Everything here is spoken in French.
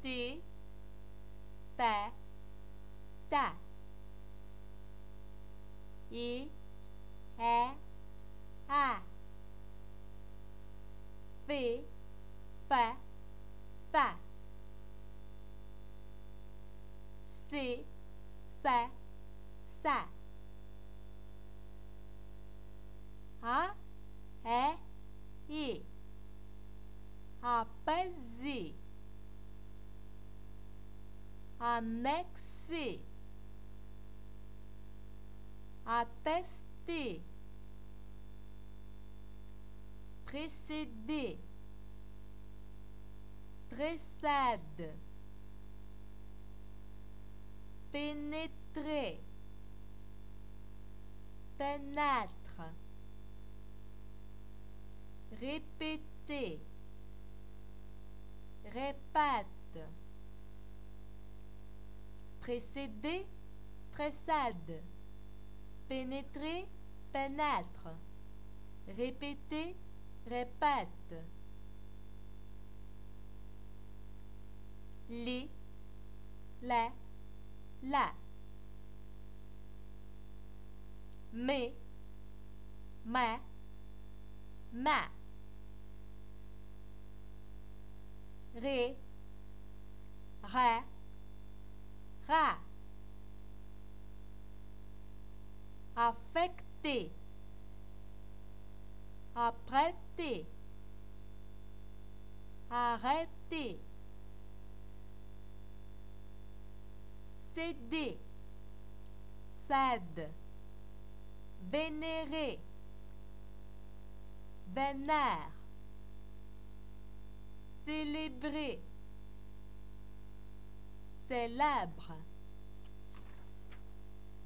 T, ta, ta. I, a, F, fa, fa. C, sa, sa. A, I. Apaiser, annexer, attester, précéder, précède, pénétrer, pénètre, répéter, répète, précéder, précède, pénétrer, pénètre, répéter, répète. Les, la, mais, ma, ré, ra, affecter, apprêter, arrêter, céder, cède, vénérer, vénère, célébrer, célèbre.